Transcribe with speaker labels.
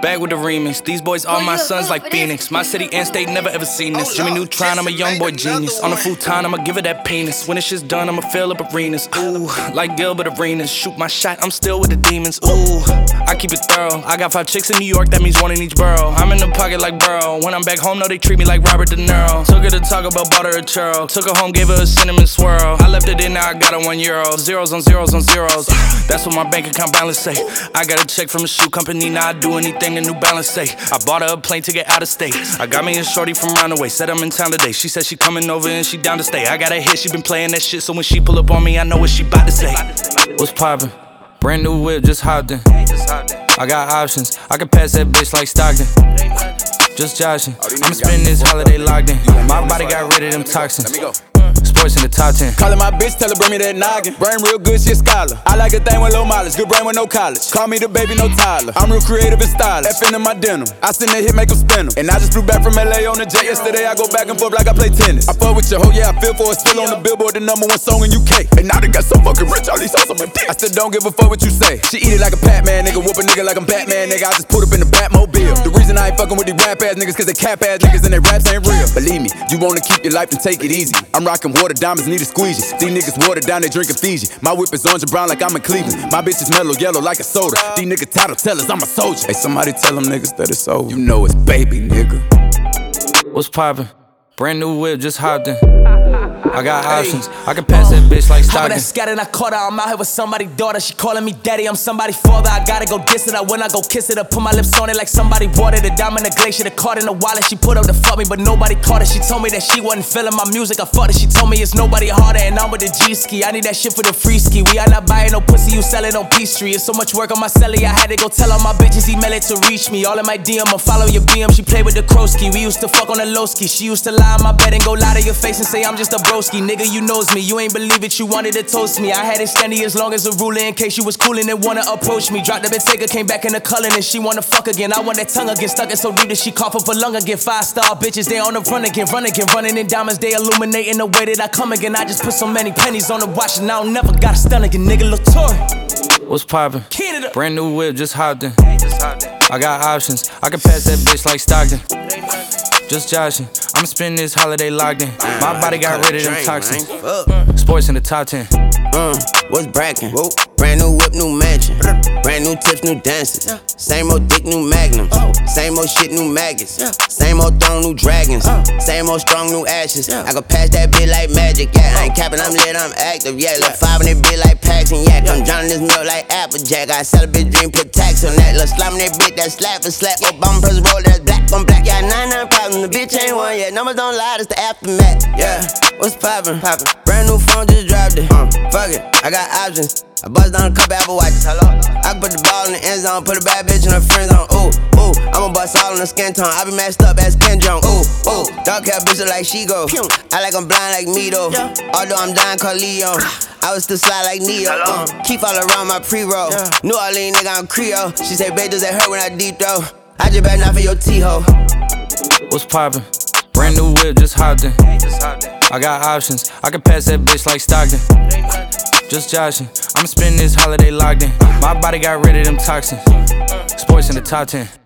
Speaker 1: Back with the remix. These boys are my sons like Phoenix. My city and state never ever seen this. Jimmy Neutron, I'm a young boy genius. On a futon, I'ma give it that penis. When this shit's done, I'ma fill up arenas. Ooh, like Gilbert Arenas. Shoot my shot, I'm still with the demons. Ooh, I keep it thorough. I got 5 chicks in New York, that means 1 in each borough. I'm in the pocket like Burrow. When I'm back home, no, they treat me like Robert De Niro. Took her to Taco Bell, bought her a churro. Took her home, gave her a cinnamon swirl. I left it in, now I got her €1. Zeros on zeros on zeros. That's what my bank account balance say. I got a check from a shoe company, now I do anything the New Balance say. I bought her a plane ticket out of state. I got me a shorty from Roundaway, said I'm in town today. She said she coming over and she down to stay. I got a hit, she been playing that shit, so when she pull up on me, I know what she bout to say. What's poppin'? Brand new whip, just hopped in. I got options, I can pass that bitch like Stockton. Just joshing, I'ma spend this holiday locked in. My body got rid of them toxins. Sports in the top 10.
Speaker 2: Callin' my bitch, tell her bring me that noggin. Brain real good, she a scholar. I like a thing with low mileage, good brain with no college. Call me the baby, no Tyler. I'm real creative and stylish. F in my denim. I send that hit, make them spin 'em. And I just flew back from LA on the jet yesterday. I go back and forth like I play tennis. I fuck with your hoe, yeah, I feel for it. Still on the Billboard, the #1 song in UK. And now they got so fucking rich, all these hoes on my dick. I still don't give a fuck what you say. She eat it like a Pac-Man, nigga. Whoop a nigga like I'm Batman, nigga. I just put up in the Batmobile. The reason I ain't fucking with these rap-ass niggas, cause they cap-ass niggas and their raps ain't real. Believe me, you wanna keep your life and take it easy. I'm rocking water diamonds, need a squeegee. These niggas watered down, they drinking Fiji. My whip is orange and brown like I'm in Cleveland. My bitch is mellow yellow like a soda. These niggas title tellers, I'm a soldier. Hey, somebody tell them niggas that it's over. You know it's baby, nigga.
Speaker 1: What's poppin'? Brand new whip, just hopped in. I got options, I can pass that bitch like Stockton.
Speaker 3: That scattered, I caught her, I'm out here with somebody's daughter. She calling me daddy, I'm somebody's father. I gotta go diss it, when I go kiss it, I put my lips on it like somebody watered it. Diamond, the glacier, the card in the wallet. She put up to fuck me, but nobody caught it. She told me that she wasn't feeling my music, I fucked it. She told me it's nobody harder, and I'm with the G-ski. I need that shit for the free ski. We are not buying no pussy, you sell it on Peachtree. It's so much work on my celly, I had to go tell all my bitches, email it to reach me. All in my DM, I follow your BM, she played with the Krosky. We used to fuck on the low ski. She used to lie on my bed and go lie to your face and say I'm just a broski. Nigga, you knows me, you ain't believe it, you wanted to toast me. I had it standing as long as a ruler in case you was coolin' and wanna approach me. Dropped the Bentayga, came back in the cullin' and she wanna fuck again. I want that tongue again, stuck it so deep that she cough up a lung again. 5-star bitches, they on the run again, running in diamonds, they illuminating the way that I come again. I just put so many pennies on the watch and I don't never got a stun again, nigga. Latour.
Speaker 1: What's poppin'?
Speaker 3: Canada.
Speaker 1: Brand new whip, just hopped in. I got options, I can pass that bitch like Stockton. Just joshing, I'ma spend this holiday locked in. My body got rid of them toxins. Sports in the top 10.
Speaker 4: What's brackin'? Brand new whip, new mansion. Brand new tips, new dances. Same old dick, new magnums. Same old shit, new maggots. Same old throne, new dragons. Same old strong, new ashes. I can pass that bitch like magic, yeah. I ain't capping, I'm lit, I'm active, yeah. Look 5 in that bitch like Paxton, yeah. I'm drowning this milk like Applejack. I sell a bitch dream, put tax on that. Look slime that bitch, that slap for slap. Obama press roll, that's black on black. Yeah, 99 problems, the bitch ain't one yet. Numbers don't lie, it's the aftermath, yeah. What's poppin'? Brand new phone, just dropped it. Fuck it, I got options. I bust down a couple Apple Watches. Hello. I can put the ball in the end zone, put a bad bitch in her friend zone. Ooh, ooh, I'ma bust all in the skin tone. I be messed up as Ken Jong. Ooh, ooh, dark hair bitch look like she go. I like I'm blind like me though. Although I'm dying called Leon. I was still slide like Neo. Keep all around my pre-roll. New Orleans nigga, I'm Creole. She say, babe, does that hurt when I deep throw? I just better not for your T-ho.
Speaker 1: What's poppin'? Brand new whip, just hopped in. I got options, I can pass that bitch like Stockton. Just joshing, I'ma spend this holiday locked in. My body got rid of them toxins. Sports in the top 10.